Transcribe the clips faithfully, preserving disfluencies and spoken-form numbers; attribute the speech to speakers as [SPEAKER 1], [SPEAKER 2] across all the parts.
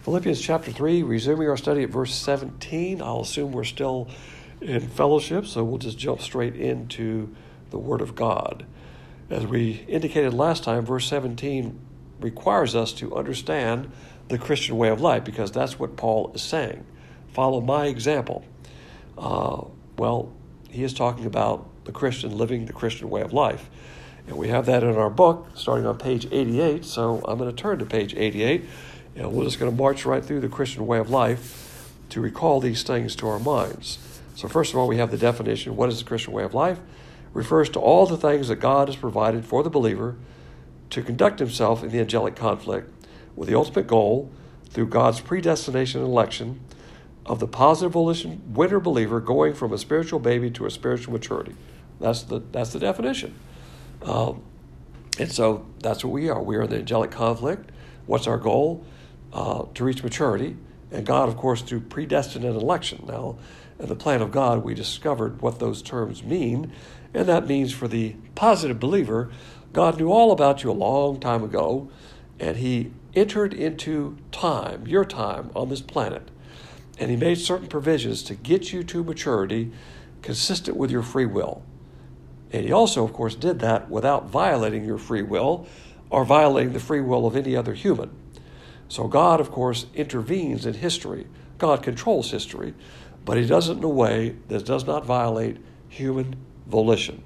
[SPEAKER 1] Philippians chapter three, resuming our study at verse seventeen. I'll assume we're still in fellowship, so we'll just jump straight into the Word of God. As we indicated last time, verse seventeen requires us to understand the Christian way of life, because that's what Paul is saying. Follow my example. Uh, well, he is talking about the Christian living the Christian way of life. And we have that in our book, starting on page eighty-eight. So I'm going to turn to page eighty-eight, and we're just going to march right through the Christian way of life to recall these things to our minds. So first of all, we have the definition. What is the Christian way of life? It refers to all the things that God has provided for the believer to conduct himself in the angelic conflict with the ultimate goal, through God's predestination and election, of the positive volition winner believer going from a spiritual baby to a spiritual maturity. That's the that's the definition. Um, and so that's what we are. We are in the angelic conflict. What's our goal? Uh, to reach maturity. And God, of course, through predestinate election. Now, in the plan of God, we discovered what those terms mean. And that means for the positive believer, God knew all about you a long time ago, and he entered into time, your time on this planet, and he made certain provisions to get you to maturity consistent with your free will. And he also, of course, did that without violating your free will or violating the free will of any other human. So God, of course, intervenes in history. God controls history, but he does it in a way that does not violate human volition.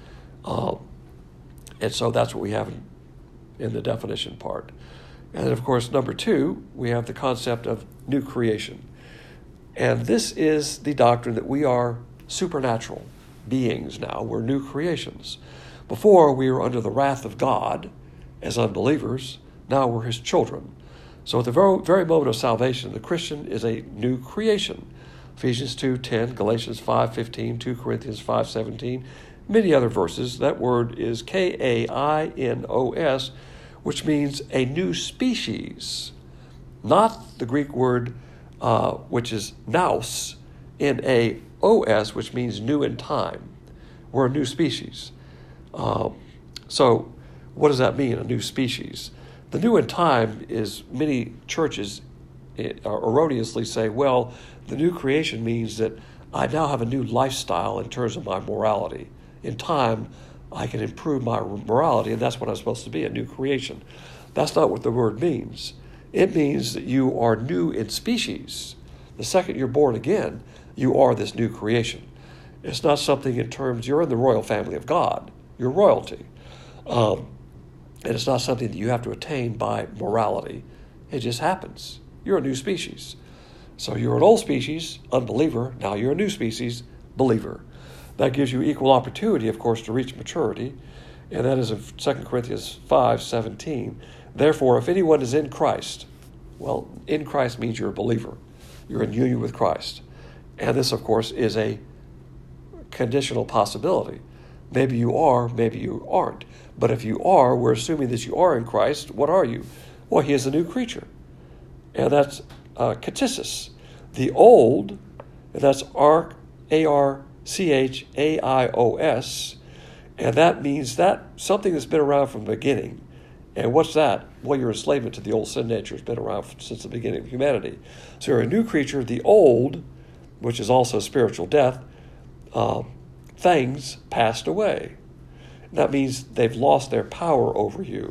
[SPEAKER 1] Um, and so that's what we have in, in the definition part. And then, of course, number two, we have the concept of new creation. And this is the doctrine that we are supernatural beings now. We're new creations. Before, we were under the wrath of God as unbelievers. Now we're his children. So at the very, very moment of salvation, the Christian is a new creation. Ephesians two ten, Galatians five fifteen, Second Corinthians five seventeen, many other verses. That word is K A I N O S, which means a new species, not the Greek word uh, which is nous, N A O S, which means new in time. We're a new species. Uh, so what does that mean, a new species? The new in time is, many churches erroneously say, well, the new creation means that I now have a new lifestyle in terms of my morality. In time, I can improve my morality, and that's what I'm supposed to be, a new creation. That's not what the word means. It means that you are new in species. The second you're born again, you are this new creation. It's not something in terms, you're in the royal family of God. You're royalty. Um, and it's not something that you have to attain by morality. It just happens. You're a new species. So you're an old species, unbeliever. Now you're a new species, believer. That gives you equal opportunity, of course, to reach maturity. And that is in Second Corinthians five seventeen. Therefore, if anyone is in Christ, well, in Christ means you're a believer. You're in union with Christ. And this, of course, is a conditional possibility. Maybe you are, maybe you aren't. But if you are, we're assuming that you are in Christ. What are you? Well, he is a new creature. And that's uh, katisis. The old, and that's ark, A R C H A I O S, and that means that something that's been around from the beginning. And what's that? Well, your enslavement to the old sin nature has been around since the beginning of humanity. So you're a new creature. The old, which is also spiritual death, uh, things passed away. That means they've lost their power over you.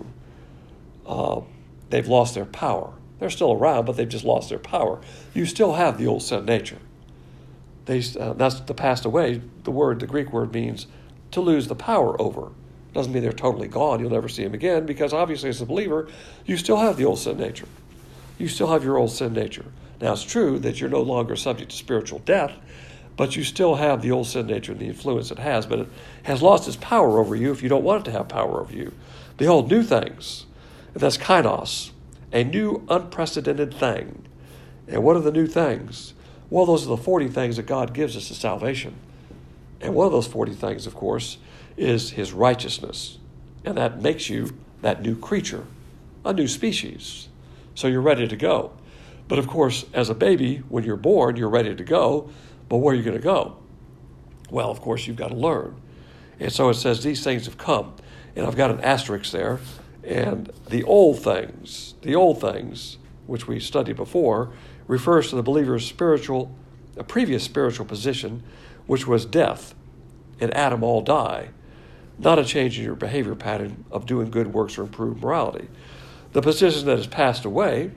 [SPEAKER 1] Uh, they've lost their power. They're still around, but they've just lost their power. You still have the old sin nature. They, uh, that's the passed away. The word, the Greek word, means to lose the power over. Doesn't mean they're totally gone. You'll never see them again, because obviously as a believer, you still have the old sin nature. You still have your old sin nature. Now, it's true that you're no longer subject to spiritual death, but you still have the old sin nature and the influence it has, but it has lost its power over you if you don't want it to have power over you. Behold, new things. And that's kainos, a new unprecedented thing. And what are the new things? Well, those are the forty things that God gives us as salvation. And one of those forty things, of course, is his righteousness. And that makes you that new creature, a new species. So you're ready to go. But of course, as a baby, when you're born, you're ready to go. But where are you going to go? Well, of course, you've got to learn. And so it says these things have come. And I've got an asterisk there. And the old things, the old things, which we studied before, refers to the believer's spiritual, a previous spiritual position, which was death. In Adam all die, not a change in your behavior pattern of doing good works or improved morality. The position that has passed away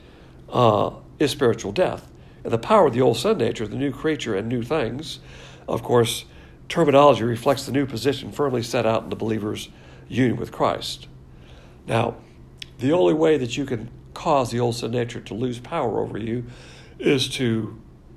[SPEAKER 1] uh, is spiritual death. And the power of the old sin nature, the new creature and new things, of course, terminology reflects the new position firmly set out in the believer's union with Christ. Now, the only way that you can cause the old sin nature to lose power over you is to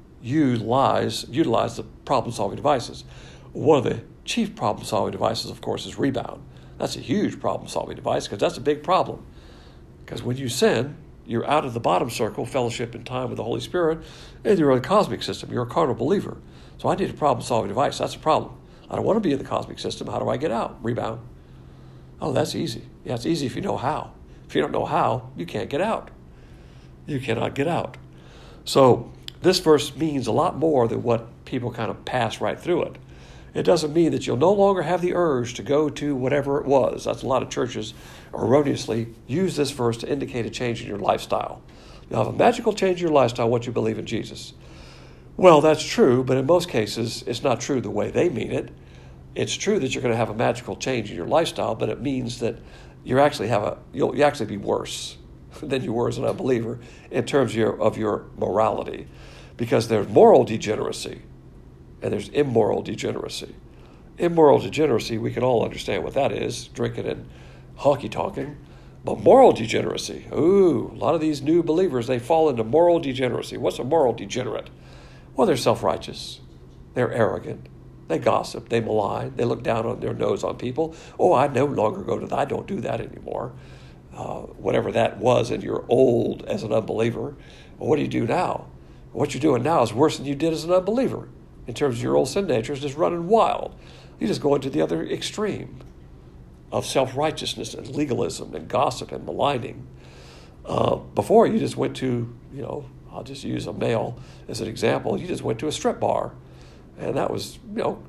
[SPEAKER 1] utilize, utilize the problem-solving devices. One of the chief problem-solving devices, of course, is rebound. That's a huge problem-solving device because that's a big problem. Because when you sin, you're out of the bottom circle, fellowship and time with the Holy Spirit, and you're in the cosmic system. You're a carnal believer. So I need a problem-solving device. That's a problem. I don't want to be in the cosmic system. How do I get out? Rebound. Oh, that's easy. Yeah, it's easy if you know how. If you don't know how, you can't get out. You cannot get out. So this verse means a lot more than what people kind of pass right through it. It doesn't mean that you'll no longer have the urge to go to whatever it was. That's a lot of churches erroneously use this verse to indicate a change in your lifestyle. You'll have a magical change in your lifestyle once you believe in Jesus. Well, that's true, but in most cases, it's not true the way they mean it. It's true that you're going to have a magical change in your lifestyle, but it means that you actually have a you'll you actually be worse than you were as an unbeliever in terms of your, of your morality, because there's moral degeneracy and there's immoral degeneracy. Immoral degeneracy, we can all understand what that is, drinking and honky-tonking. But moral degeneracy, ooh, a lot of these new believers, they fall into moral degeneracy. What's a moral degenerate? Well, they're self-righteous. They're arrogant. They gossip. They malign. They look down on their nose on people. Oh, I no longer go to that. I don't do that anymore. Uh, whatever that was, and you're old as an unbeliever. Well, what do you do now? What you're doing now is worse than you did as an unbeliever. In terms of your old sin nature, is just running wild. You just go into the other extreme of self-righteousness and legalism and gossip and maligning. Uh, before, you just went to, you know, I'll just use a male as an example. You just went to a strip bar. And that was, you know,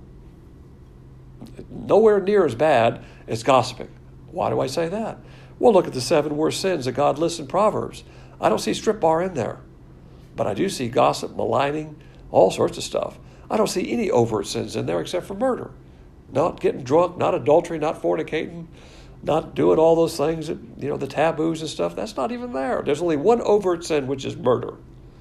[SPEAKER 1] nowhere near as bad as gossiping. Why do I say that? Well, look at the seven worst sins that God lists in Proverbs. I don't see strip bar in there. But I do see gossip, maligning, all sorts of stuff. I don't see any overt sins in there except for murder. Not getting drunk, not adultery, not fornicating, not doing all those things, that, you know, the taboos and stuff. That's not even there. There's only one overt sin, which is murder.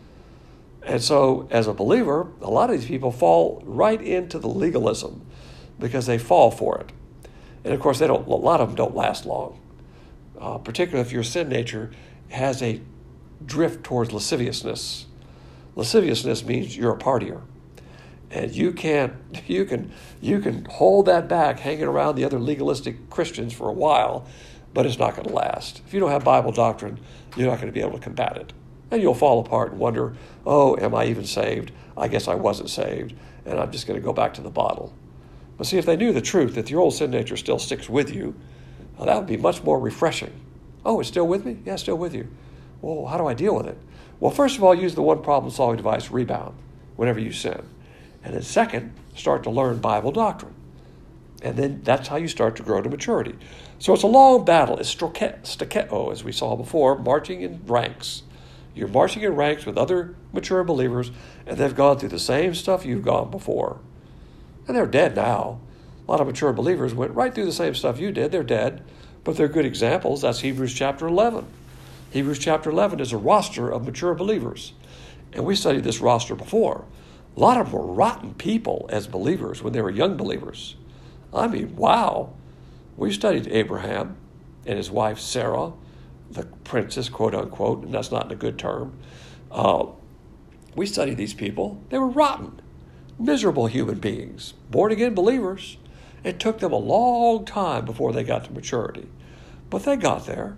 [SPEAKER 1] And so, as a believer, a lot of these people fall right into the legalism because they fall for it. And of course, they don't. A lot of them don't last long, uh, particularly if your sin nature has a drift towards lasciviousness. Lasciviousness means you're a partier, and you can't. You can you can hold that back, hanging around the other legalistic Christians for a while, but it's not going to last. If you don't have Bible doctrine, you're not going to be able to combat it. And you'll fall apart and wonder, oh, am I even saved? I guess I wasn't saved, and I'm just going to go back to the bottle. But see, if they knew the truth, that your old sin nature still sticks with you, well, that would be much more refreshing. Oh, it's still with me? Yeah, it's still with you. Well, how do I deal with it? Well, first of all, use the one problem-solving device, rebound, whenever you sin. And then second, start to learn Bible doctrine. And then that's how you start to grow to maturity. So it's a long battle. It's staccato, as we saw before, marching in ranks. You're marching in ranks with other mature believers, and they've gone through the same stuff you've gone before. And they're dead now. A lot of mature believers went right through the same stuff you did. They're dead, but they're good examples. That's Hebrews chapter eleven. Hebrews chapter eleven is a roster of mature believers. And we studied this roster before. A lot of them were rotten people as believers when they were young believers. I mean, wow. We studied Abraham and his wife Sarah, the princess, quote unquote, and that's not in a good term. Uh, we studied these people. They were rotten, miserable human beings, born-again believers. It took them a long time before they got to maturity, but they got there.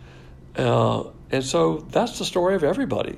[SPEAKER 1] Uh, and so that's the story of everybody.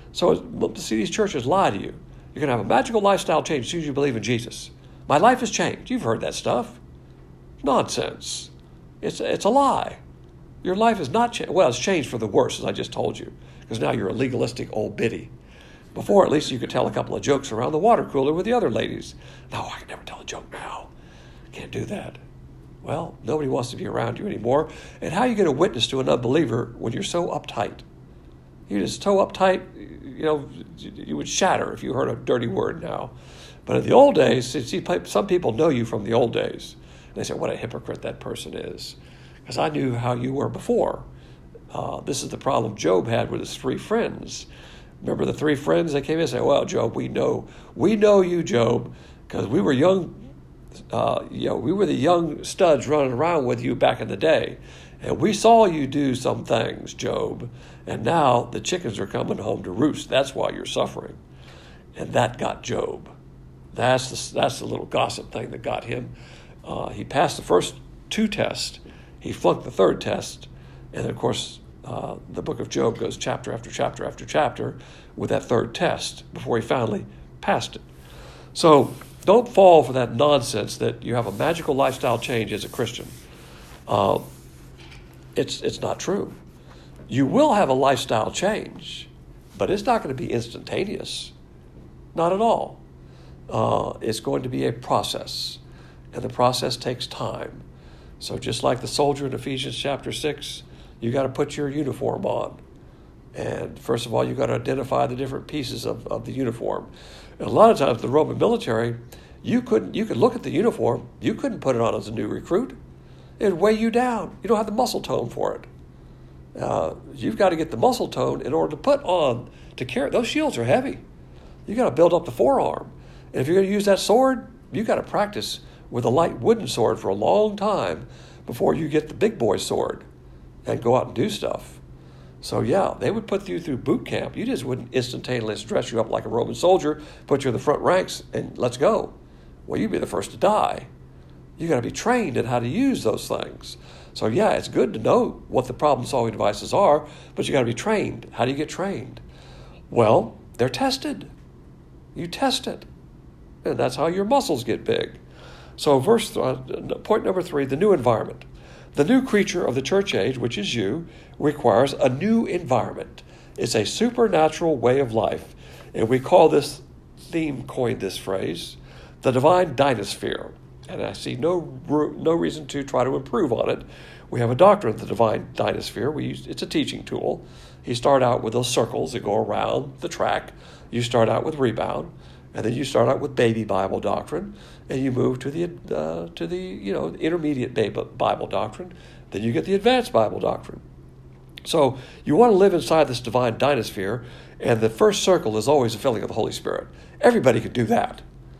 [SPEAKER 1] So see, these churches lie to you. You're going to have a magical lifestyle change as soon as you believe in Jesus. My life has changed. You've heard that stuff. Nonsense. It's, it's a lie. Your life has not changed. Well, it's changed for the worse, as I just told you, because now you're a legalistic old biddy. Before, at least you could tell a couple of jokes around the water cooler with the other ladies. No, I can never tell a joke now. Can't do that. Well, nobody wants to be around you anymore. And how are you going to witness to an unbeliever when you're so uptight? You're just so uptight, you know, you would shatter if you heard a dirty word now. But in the old days, see, some people know you from the old days. And they say, what a hypocrite that person is. Because I knew how you were before. Uh, this is the problem Job had with his three friends. Remember the three friends that came in and said, well, Job, we know, we know you, Job, because we were young, uh, you know, we were the young studs running around with you back in the day. And we saw you do some things, Job, and now the chickens are coming home to roost. That's why you're suffering. And that got Job. That's the, that's the little gossip thing that got him. Uh, he passed the first two tests. He flunked the third test. And, of course, uh, the book of Job goes chapter after chapter after chapter with that third test before he finally passed it. So don't fall for that nonsense that you have a magical lifestyle change as a Christian. Uh, It's it's not true. You will have a lifestyle change, but it's not going to be instantaneous. Not at all. Uh, it's going to be a process, and the process takes time. So just like the soldier in Ephesians chapter six, you got to put your uniform on. And first of all, you got to identify the different pieces of, of the uniform. And a lot of times the Roman military, you couldn't you could look at the uniform, you couldn't put it on as a new recruit. It'd weigh you down. You don't have the muscle tone for it. Uh, you've got to get the muscle tone in order to put on, to carry. Those shields are heavy. You got to build up the forearm. And if you're going to use that sword, you got to practice with a light wooden sword for a long time before you get the big boy sword and go out and do stuff. So yeah, they would put you through boot camp. You just wouldn't instantaneously dress you up like a Roman soldier, put you in the front ranks, and let's go. Well, you'd be the first to die. You got to be trained in how to use those things. So yeah, it's good to know what the problem-solving devices are, but you got to be trained. How do you get trained? Well, they're tested. You test it, and that's how your muscles get big. So verse uh, point number three, the new environment. The new creature of the church age, which is you, requires a new environment. It's a supernatural way of life, and we call this, Theme coined this phrase, the divine dynasphere. And I see no no reason to try to improve on it. We have a doctrine of the divine dynasphere. We use, it's a teaching tool. You start out with those circles that go around the track. You start out with rebound, and then you start out with baby Bible doctrine, and you move to the uh, to the you know intermediate Bible doctrine. Then you get the advanced Bible doctrine. So you want to live inside this divine dynasphere, and the first circle is always the filling of the Holy Spirit. Everybody can do that.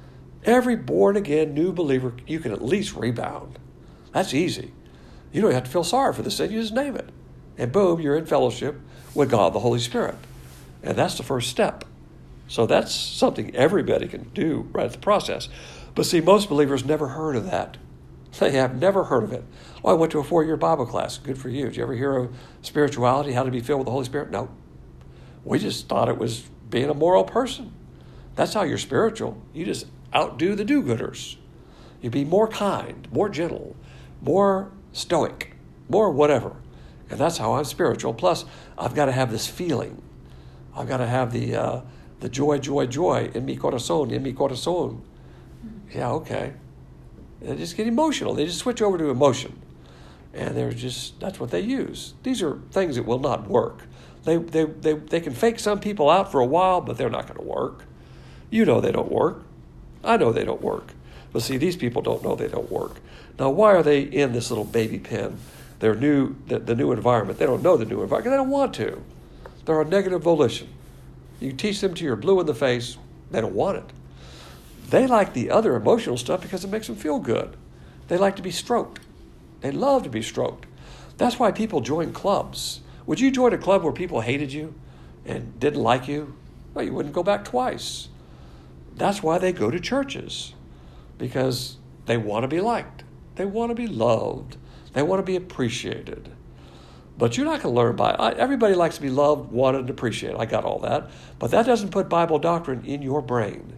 [SPEAKER 1] Every born-again new believer, you can at least rebound. That's easy. You don't have to feel sorry for the sin. You just name it. And boom, you're in fellowship with God, the Holy Spirit. And that's the first step. So that's something everybody can do right at the process. But see, most believers never heard of that. They have never heard of it. Oh, I went to a four-year Bible class. Good for you. Did you ever hear of spirituality, how to be filled with the Holy Spirit? No. We just thought it was being a moral person. That's how you're spiritual. You just outdo the do-gooders. You be more kind, more gentle, more stoic, more whatever. And that's how I'm spiritual. Plus, I've got to have this feeling. I've got to have the uh, the joy, joy, joy in mi corazón, in mi corazón. Yeah, okay. They just get emotional. They just switch over to emotion. And they're just, that's what they use. These are things that will not work. They, they, they, they can fake some people out for a while, but they're not going to work. You know they don't work. I know they don't work. But see, these people don't know they don't work. Now, why are they in this little baby pen? Their new, the, the new environment. They don't know the new environment. They don't want to. They're a negative volition. You teach them till you're blue in the face. They don't want it. They like the other emotional stuff because it makes them feel good. They like to be stroked. They love to be stroked. That's why people join clubs. Would you join a club where people hated you and didn't like you? Well, you wouldn't go back twice. That's why they go to churches, because they want to be liked. They want to be loved. They want to be appreciated. But you're not going to learn by, everybody likes to be loved, wanted, and appreciated. I got all that. But that doesn't put Bible doctrine in your brain.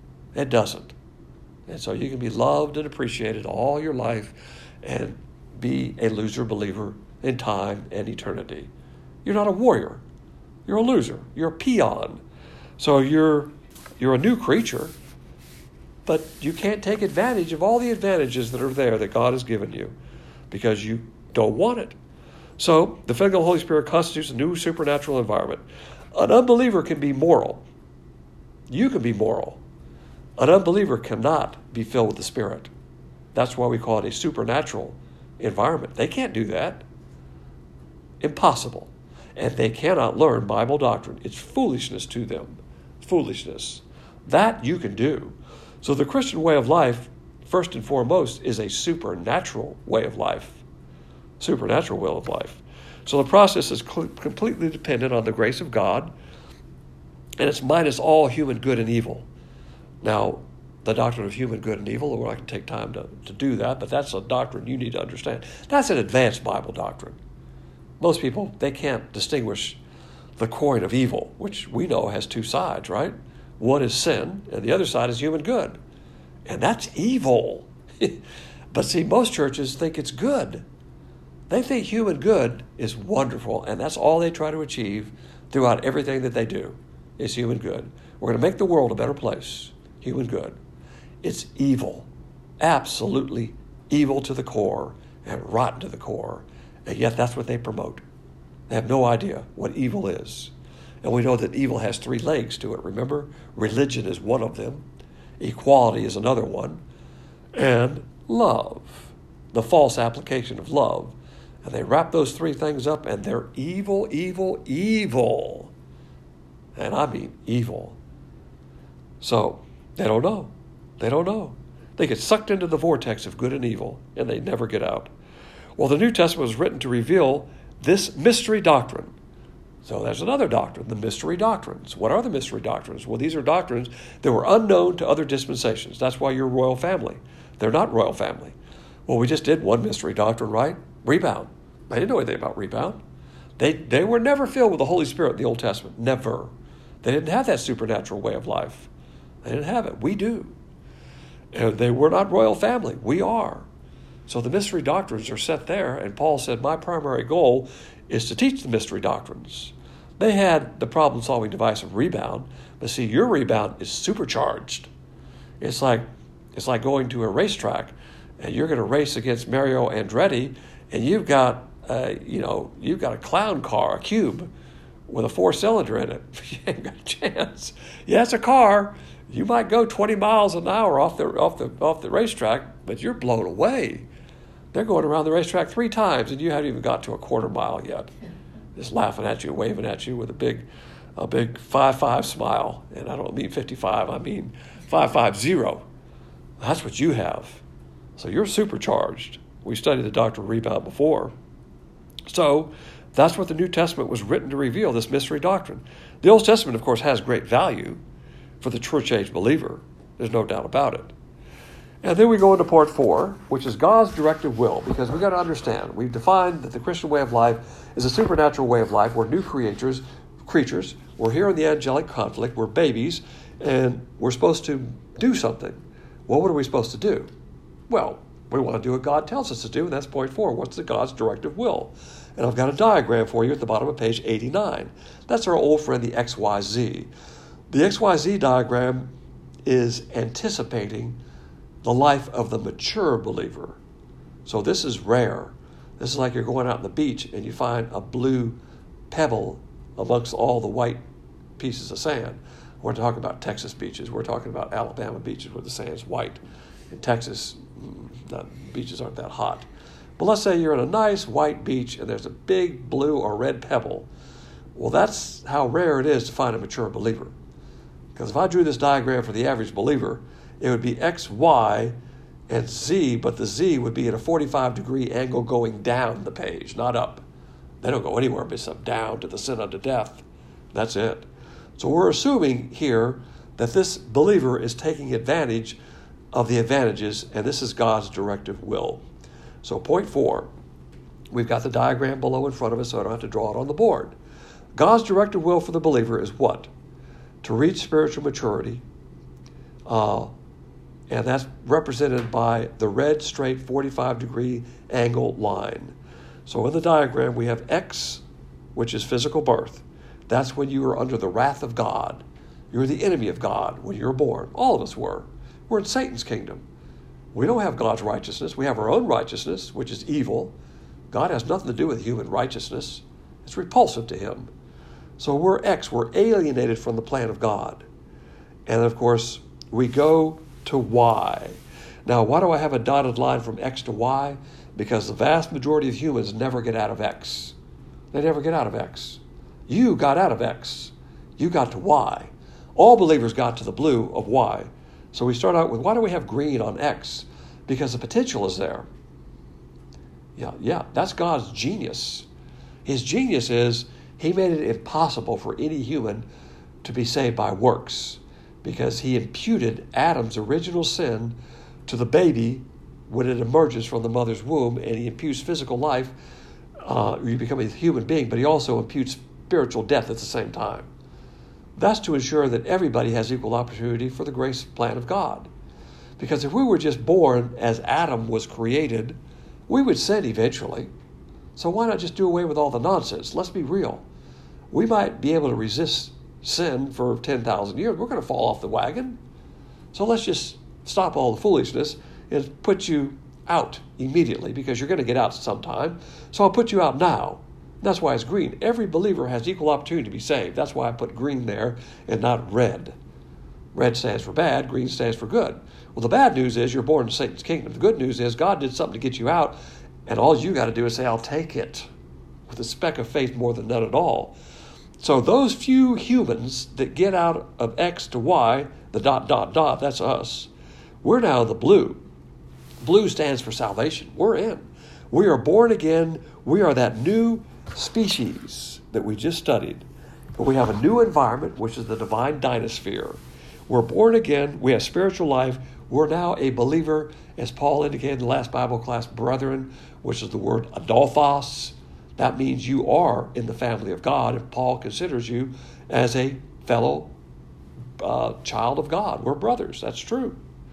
[SPEAKER 1] It doesn't. And so you can be loved and appreciated all your life and be a loser believer in time and eternity. You're not a warrior. You're a loser. You're a peon. So you're you're a new creature, but you can't take advantage of all the advantages that are there that God has given you because you don't want it. So, the filling of the Holy Spirit constitutes a new supernatural environment. An unbeliever can be moral. You can be moral. An unbeliever cannot be filled with the Spirit. That's why we call it a supernatural environment. They can't do that. Impossible. And they cannot learn Bible doctrine. It's foolishness to them. Foolishness. That you can do. So the Christian way of life, first and foremost, is a supernatural way of life. Supernatural way of life. So the process is cl- completely dependent on the grace of God, and it's minus all human good and evil. Now, the doctrine of human good and evil, well, I can take time to, to do that, but that's a doctrine you need to understand. That's an advanced Bible doctrine. Most people, they can't distinguish the coin of evil, which we know has two sides, right? One is sin, and the other side is human good. And that's evil. But see, most churches think it's good. They think human good is wonderful, and that's all they try to achieve throughout everything that they do, is human good. We're going to make the world a better place. Human good. It's evil. Absolutely evil to the core and rotten to the core. And yet that's what they promote. They have no idea what evil is. And we know that evil has three legs to it. Remember, religion is one of them. Equality is another one. And love, the false application of love. And they wrap those three things up, and they're evil, evil, evil. And I mean evil. So they don't know. They don't know. They get sucked into the vortex of good and evil, and they never get out. Well, the New Testament was written to reveal this mystery doctrine. So there's another doctrine, the mystery doctrines. What are the mystery doctrines? Well, these are doctrines that were unknown to other dispensations. That's why you're royal family. They're not royal family. Well, we just did one mystery doctrine, right? Rebound. They didn't know anything about rebound. They, they were never filled with the Holy Spirit in the Old Testament. Never. They didn't have that supernatural way of life. They didn't have it. We do. And they were not royal family. We are. So the mystery doctrines are set there, and Paul said, my primary goal is to teach the mystery doctrines. They had the problem-solving device of rebound, but see, your rebound is supercharged. It's like it's like going to a racetrack, and you're going to race against Mario Andretti, and you've got uh, you know you've got a clown car, a cube, with a four-cylinder in it. You ain't got a chance. Yeah, it's a car. You might go twenty miles an hour off the off the off the racetrack, but you're blown away. They're going around the racetrack three times, and you haven't even got to a quarter mile yet. Just laughing at you, waving at you with a big, a big five five smile. And I don't mean fifty-five, I mean five five zero. That's what you have. So you're supercharged. We studied the doctrine of rebound before. So that's what the New Testament was written to reveal, this mystery doctrine. The Old Testament, of course, has great value for the church age believer. There's no doubt about it. And then we go into part four, which is God's directive will, because we've got to understand, we've defined that the Christian way of life is a supernatural way of life. We're new creatures, creatures. We're here in the angelic conflict. We're babies, and we're supposed to do something. Well, what are we supposed to do? Well, we want to do what God tells us to do, and that's point four. What's the God's directive will? And I've got a diagram for you at the bottom of page eighty-nine. That's our old friend, the X Y Z. The X Y Z diagram is anticipating the life of the mature believer. So this is rare. This is like you're going out on the beach and you find a blue pebble amongst all the white pieces of sand. We're talking about Texas beaches. We're talking about Alabama beaches where the sand's white. In Texas, the beaches aren't that hot. But let's say you're on a nice white beach and there's a big blue or red pebble. Well, that's how rare it is to find a mature believer. Because if I drew this diagram for the average believer, it would be X, Y, and Z, but the Z would be at a forty-five degree angle going down the page, not up. They don't go anywhere except down to the sin unto death. That's it. So we're assuming here that this believer is taking advantage of the advantages, and this is God's directive will. So point four, we've got the diagram below in front of us, so I don't have to draw it on the board. God's directive will for the believer is what? To reach spiritual maturity, uh, and that's represented by the red straight forty-five degree angle line. So in the diagram, we have X, which is physical birth. That's when you are under the wrath of God. You're the enemy of God when you're born. All of us were. We're in Satan's kingdom. We don't have God's righteousness. We have our own righteousness, which is evil. God has nothing to do with human righteousness. It's repulsive to him. So we're X. We're alienated from the plan of God. And of course, we go to Y. Now, why do I have a dotted line from X to Y? Because the vast majority of humans never get out of X. They never get out of X. You got out of X. You got to Y. All believers got to the blue of Y. So we start out with, why do we have green on X? Because the potential is there. Yeah, yeah, that's God's genius. His genius is he made it impossible for any human to be saved by works, because he imputed Adam's original sin to the baby when it emerges from the mother's womb, and he imputes physical life. Uh, you become a human being, but he also imputes spiritual death at the same time. That's to ensure that everybody has equal opportunity for the grace plan of God. Because if we were just born as Adam was created, we would sin eventually. So why not just do away with all the nonsense? Let's be real. We might be able to resist sin for ten thousand years. We're going to fall off the wagon. So let's just stop all the foolishness and put you out immediately, because you're going to get out sometime. So I'll put you out now. That's why it's green. Every believer has equal opportunity to be saved. That's why I put green there and not red. Red stands for bad, green stands for good. Well, the bad news is you're born in Satan's kingdom. The good news is God did something to get you out, and all you got to do is say, I'll take it, with a speck of faith more than none at all. So those few humans that get out of X to Y, the dot, dot, dot, that's us. We're now the blue. Blue stands for salvation. We're in. We are born again. We are that new species that we just studied. But we have a new environment, which is the divine dynasphere. We're born again. We have spiritual life. We're now a believer, as Paul indicated in the last Bible class, brethren, which is the word adolphos. That means you are in the family of God, and Paul considers you as a fellow uh, child of God. We're brothers. That's true.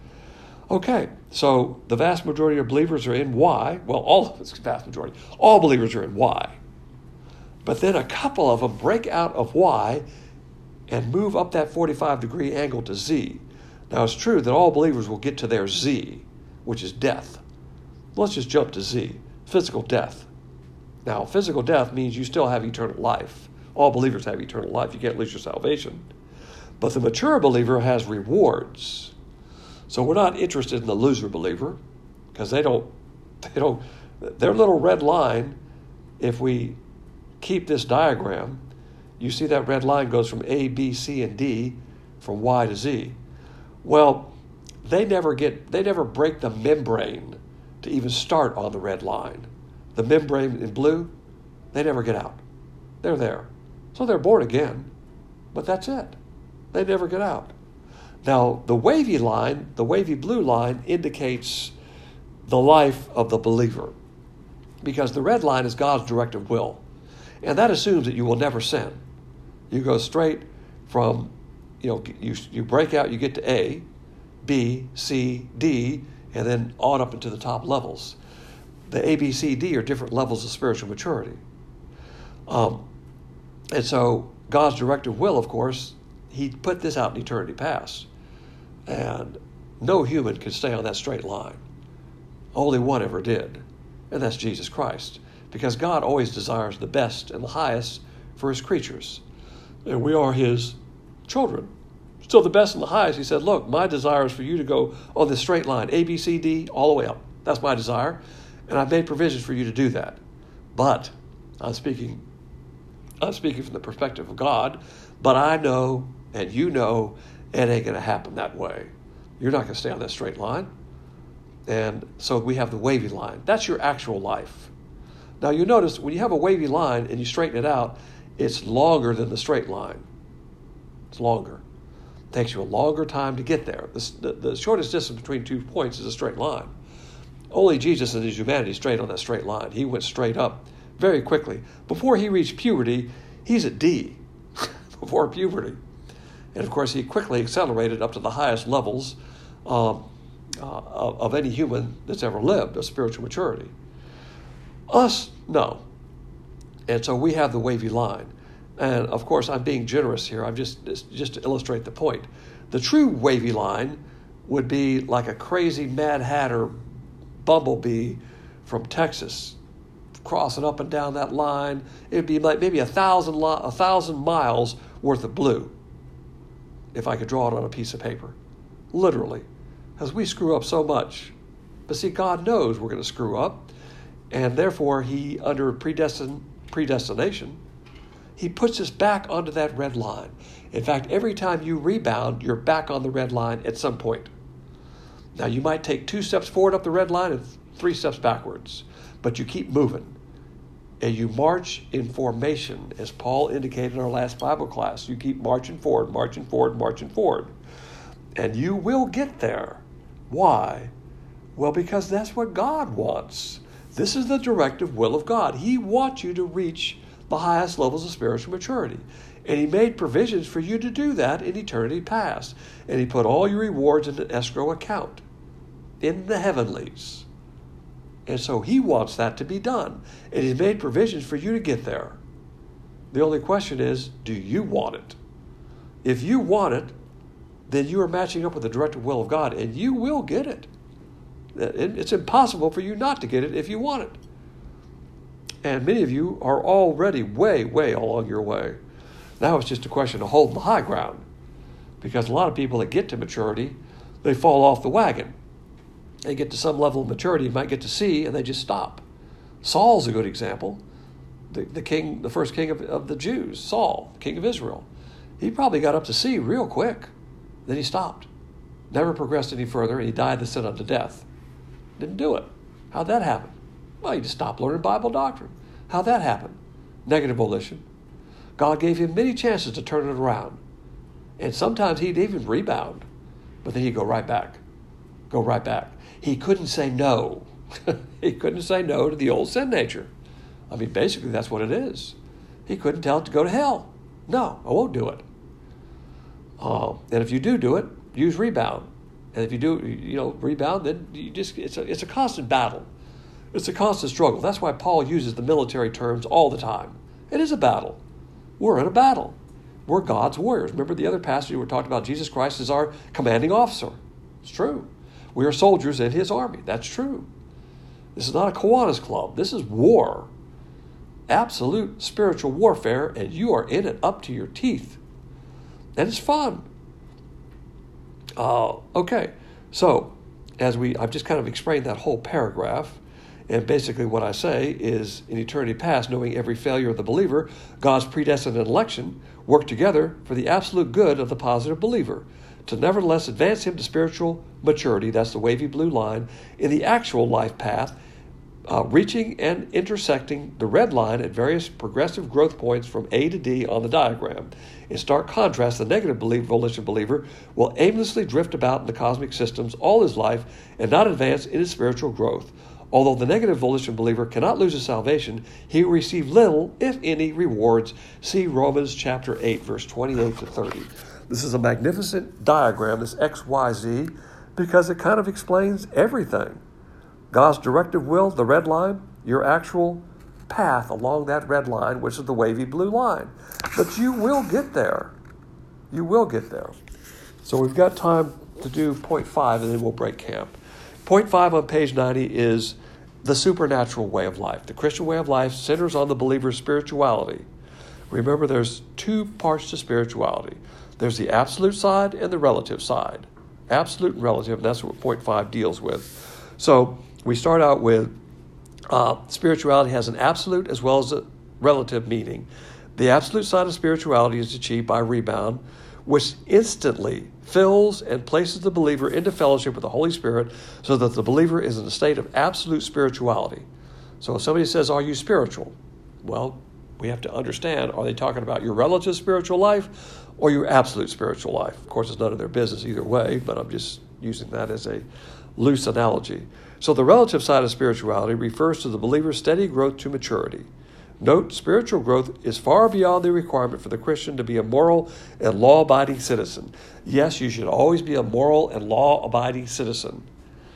[SPEAKER 1] Okay, so the vast majority of believers are in Y. Well, all of us, vast majority. All believers are in Y. But then a couple of them break out of Y and move up that forty-five degree angle to Z. Now, it's true that all believers will get to their Z, which is death. Let's just jump to Z, physical death. Now, physical death means you still have eternal life. All believers have eternal life. You can't lose your salvation. But the mature believer has rewards. So we're not interested in the loser believer, because they don't, they don't, their little red line, if we keep this diagram, you see that red line goes from A, B, C, and D, from Y to Z. Well, they never get, they never break the membrane to even start on the red line. The membrane in blue, they never get out. They're there. So they're born again, but that's it. They never get out. Now, the wavy line, the wavy blue line, indicates the life of the believer, because the red line is God's directive will. And that assumes that you will never sin. You go straight from, you know, you, you break out, you get to A, B, C, D, and then on up into the top levels. The A, B, C, D are different levels of spiritual maturity. Um, and so God's directive will, of course, he put this out in eternity past. And no human can stay on that straight line. Only one ever did, and that's Jesus Christ. Because God always desires the best and the highest for his creatures. And we are his children. So the best and the highest, he said, look, my desire is for you to go on this straight line, A, B, C, D, all the way up. That's my desire. And I've made provisions for you to do that. But I'm speaking, I'm speaking from the perspective of God, but I know, and you know, it ain't going to happen that way. You're not going to stay on that straight line. And so we have the wavy line. That's your actual life. Now you notice when you have a wavy line and you straighten it out, it's longer than the straight line. It's longer. It takes you a longer time to get there. The, the, the shortest distance between two points is a straight line. Only Jesus in his humanity straight on that straight line. He went straight up very quickly. Before he reached puberty, he's at D, before puberty. And of course, he quickly accelerated up to the highest levels um, uh, of, of any human that's ever lived, of spiritual maturity. Us, no. And so we have the wavy line. And of course, I'm being generous here. I'm just, just to illustrate the point. The true wavy line would be like a crazy Mad Hatter bumblebee from Texas, crossing up and down that line. It'd be like maybe a thousand, a thousand miles worth of blue if I could draw it on a piece of paper. Literally. Because we screw up so much. But see, God knows we're going to screw up. And therefore, he, under predestin- predestination, he puts us back onto that red line. In fact, every time you rebound, you're back on the red line at some point. Now, you might take two steps forward up the red line and three steps backwards, but you keep moving. And you march in formation, as Paul indicated in our last Bible class. You keep marching forward, marching forward, marching forward. And you will get there. Why? Well, because that's what God wants. This is the directive will of God. He wants you to reach the highest levels of spiritual maturity. And he made provisions for you to do that in eternity past. And he put all your rewards in an escrow account in the heavenlies. And so he wants that to be done. And he's made provisions for you to get there. The only question is, do you want it? If you want it, then you are matching up with the directive will of God, and you will get it. It's impossible for you not to get it if you want it. And many of you are already way, way along your way. Now it's just a question of holding the high ground. Because a lot of people that get to maturity, they fall off the wagon. They get to some level of maturity, you might get to C, and they just stop. Saul's a good example. The, the king, the first king of, of the Jews, Saul, king of Israel. He probably got up to C real quick. Then he stopped. Never progressed any further, and he died the sin unto death. Didn't do it. How'd that happen? Well, he just stopped learning Bible doctrine. How'd that happen? Negative volition. God gave him many chances to turn it around. And sometimes he'd even rebound. But then he'd go right back. Go right back. He couldn't say no. He couldn't say no to the old sin nature. I mean, basically, that's what it is. He couldn't tell it to go to hell. No, I won't do it. Uh, and if you do do it, use rebound. And if you do, you know, rebound, then you just it's a it's a constant battle. It's a constant struggle. That's why Paul uses the military terms all the time. It is a battle. We're in a battle. We're God's warriors. Remember the other passage we were talking about, Jesus Christ is our commanding officer. It's true. We are soldiers in his army. That's true. This is not a Kiwanis club. This is war. Absolute spiritual warfare, and you are in it up to your teeth. And it's fun. Uh, okay, so as we, I've just kind of explained that whole paragraph, and basically what I say is, in eternity past, knowing every failure of the believer, God's predestined election worked together for the absolute good of the positive believer, to nevertheless advance him to spiritual maturity, that's the wavy blue line, in the actual life path, uh, reaching and intersecting the red line at various progressive growth points from A to D on the diagram. In stark contrast, the negative belief, volition believer will aimlessly drift about in the cosmic systems all his life and not advance in his spiritual growth. Although the negative volition believer cannot lose his salvation, he will receive little, if any, rewards. See Romans chapter eight, verse twenty-eight to thirty. This is a magnificent diagram, this X Y Z, because it kind of explains everything. God's directive will, the red line, your actual path along that red line, which is the wavy blue line. But you will get there. You will get there. So we've got time to do point five, and then we'll break camp. Point five on page ninety is the supernatural way of life. The Christian way of life centers on the believer's spirituality. Remember, there's two parts to spirituality. There's the absolute side and the relative side. Absolute and relative, and that's what point five deals with. So we start out with uh, spirituality has an absolute as well as a relative meaning. The absolute side of spirituality is achieved by rebound, which instantly fills and places the believer into fellowship with the Holy Spirit so that the believer is in a state of absolute spirituality. So if somebody says, are you spiritual? Well, we have to understand, are they talking about your relative spiritual life or your absolute spiritual life? Of course, it's none of their business either way, but I'm just using that as a loose analogy. So the relative side of spirituality refers to the believer's steady growth to maturity. Note, spiritual growth is far beyond the requirement for the Christian to be a moral and law-abiding citizen. Yes, you should always be a moral and law-abiding citizen.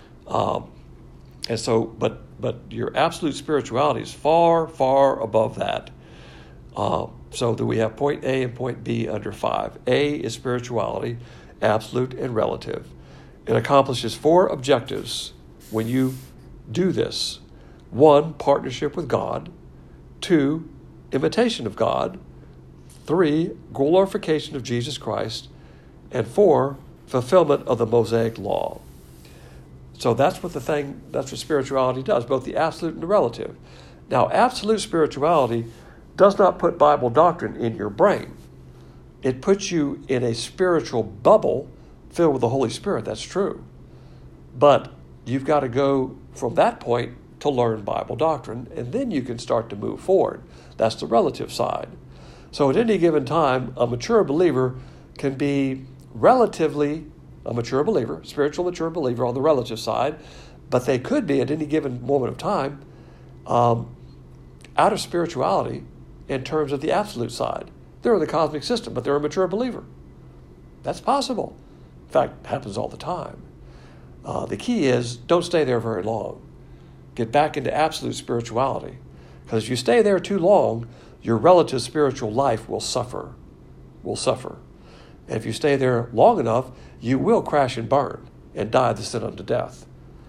[SPEAKER 1] Um, and so, but but your absolute spirituality is far, far above that. Uh, so that we have point A and point B under five. A is spirituality, absolute and relative. It accomplishes four objectives when you do this. One, partnership with God. Two, imitation of God. Three, glorification of Jesus Christ. And four, fulfillment of the Mosaic law. So that's what the thing, that's what spirituality does, both the absolute and the relative. Now, absolute spirituality does not put Bible doctrine in your brain. It puts you in a spiritual bubble filled with the Holy Spirit. That's true. But you've got to go from that point to learn Bible doctrine, and then you can start to move forward. That's the relative side. So at any given time, a mature believer can be relatively a mature believer, spiritual mature believer on the relative side, but they could be at any given moment of time um, out of spirituality in terms of the absolute side. They're in the cosmic system, but they're a mature believer. That's possible. In fact, it happens all the time. Uh, the key is don't stay there very long. Get back into absolute spirituality. Because if you stay there too long, your relative spiritual life will suffer. Will suffer. And if you stay there long enough, you will crash and burn and die the sin unto death.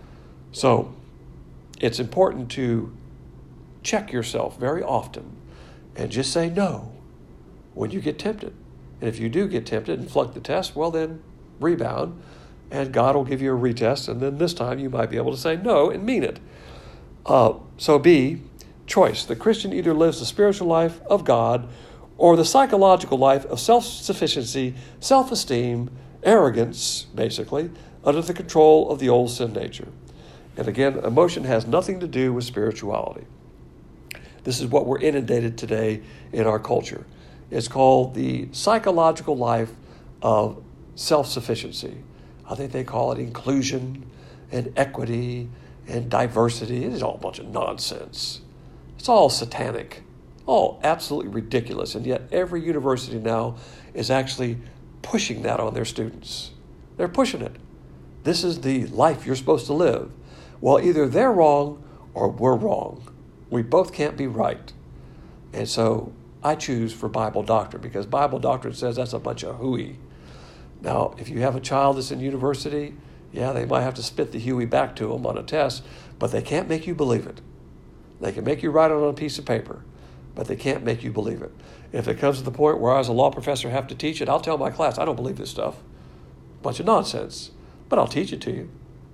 [SPEAKER 1] So it's important to check yourself very often and just say no when you get tempted. And if you do get tempted and flunk the test, well then rebound, and God will give you a retest, and then this time you might be able to say no and mean it. Uh, so B, choice. The Christian either lives the spiritual life of God or the psychological life of self-sufficiency, self-esteem, arrogance, basically, under the control of the old sin nature. And again, emotion has nothing to do with spirituality. This is what we're inundated today in our culture. It's called the psychological life of self-sufficiency. I think they call it inclusion and equity and diversity. It is all a bunch of nonsense. It's all satanic, all absolutely ridiculous. And yet every university now is actually pushing that on their students. They're pushing it. This is the life you're supposed to live. Well, either they're wrong or we're wrong. We both can't be right. And so I choose for Bible doctrine because Bible doctrine says that's a bunch of hooey. Now, if you have a child that's in university, yeah, they might have to spit the Huey back to them on a test, but they can't make you believe it. They can make you write it on a piece of paper, but they can't make you believe it. If it comes to the point where I as a law professor have to teach it, I'll tell my class, I don't believe this stuff. Bunch of nonsense, but I'll teach it to you.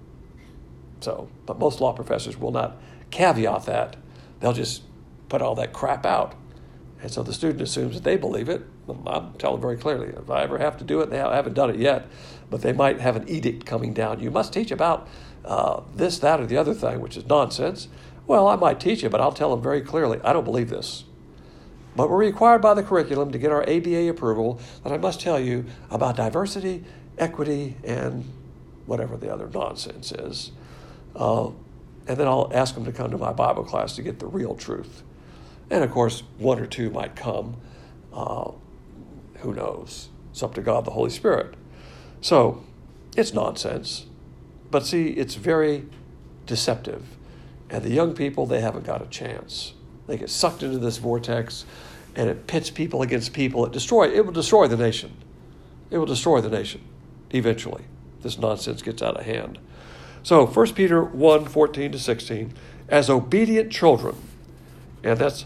[SPEAKER 1] So, but most law professors will not caveat that. They'll just put all that crap out. And so the student assumes that they believe it. I'm telling very clearly, if I ever have to do it, they haven't done it yet, but they might have an edict coming down. You must teach about uh, this, that, or the other thing, which is nonsense. Well, I might teach it, but I'll tell them very clearly, I don't believe this. But we're required by the curriculum to get our A B A approval that I must tell you about diversity, equity, and whatever the other nonsense is. Uh, and then I'll ask them to come to my Bible class to get the real truth. And of course, one or two might come. Uh, who knows? It's up to God, the Holy Spirit. So it's nonsense. But see, it's very deceptive. And the young people, they haven't got a chance. They get sucked into this vortex, and it pits people against people. It destroy. It will destroy the nation. It will destroy the nation eventually. This nonsense gets out of hand. So First Peter one, fourteen to sixteen, as obedient children, and that's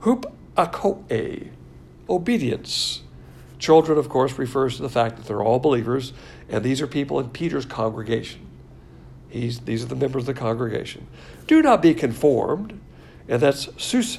[SPEAKER 1] hupakoe, obedience. Children, of course, refers to the fact that they're all believers, and these are people in Peter's congregation. He's, these are the members of the congregation. Do not be conformed, and that's sus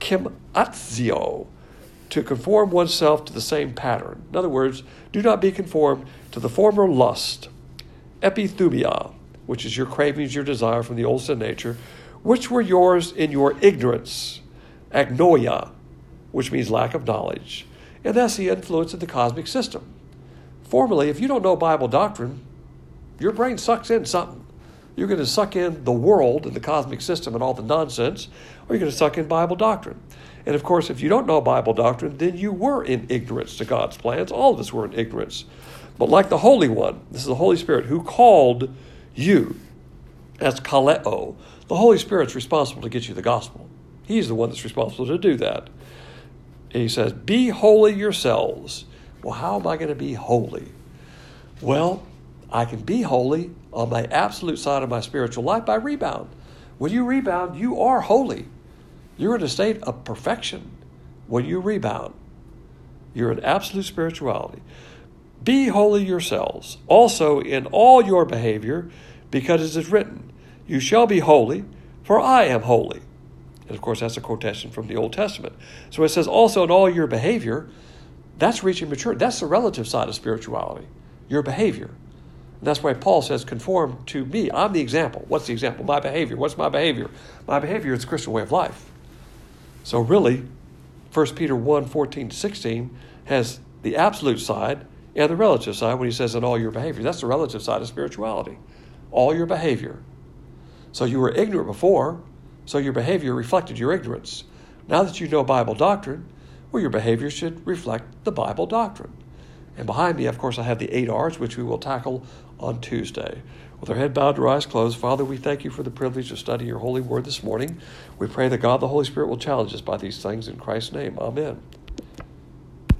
[SPEAKER 1] kimatio, to conform oneself to the same pattern. In other words, do not be conformed to the former lust, epithumia, which is your cravings, your desire from the old sin nature, which were yours in your ignorance, agnoia, which means lack of knowledge. And that's the influence of the cosmic system. Formerly, if you don't know Bible doctrine, your brain sucks in something. You're going to suck in the world and the cosmic system and all the nonsense, or you're going to suck in Bible doctrine. And of course, if you don't know Bible doctrine, then you were in ignorance to God's plans. All of us were in ignorance. But like the Holy One, this is the Holy Spirit who called you, as kaleo. The Holy Spirit's responsible to get you the gospel. He's the one that's responsible to do that. And he says, be holy yourselves. Well, how am I going to be holy? Well, I can be holy on my absolute side of my spiritual life by rebound. When you rebound, you are holy. You're in a state of perfection when you rebound. You're in absolute spirituality. Be holy yourselves, also in all your behavior, because it is written, you shall be holy, for I am holy. And of course, that's a quotation from the Old Testament. So it says also in all your behavior, that's reaching maturity. That's the relative side of spirituality, your behavior. And that's why Paul says, conform to me. I'm the example. What's the example? My behavior. What's my behavior? My behavior is the Christian way of life. So really, First Peter one, fourteen to sixteen has the absolute side and the relative side when he says in all your behavior. That's the relative side of spirituality. All your behavior. So you were ignorant before, so your behavior reflected your ignorance. Now that you know Bible doctrine, well, your behavior should reflect the Bible doctrine. And behind me, of course, I have the eight R's, which we will tackle on Tuesday. With our head bowed, our eyes closed, Father, we thank you for the privilege of studying your holy word this morning. We pray that God, the Holy Spirit, will challenge us by these things in Christ's name. Amen.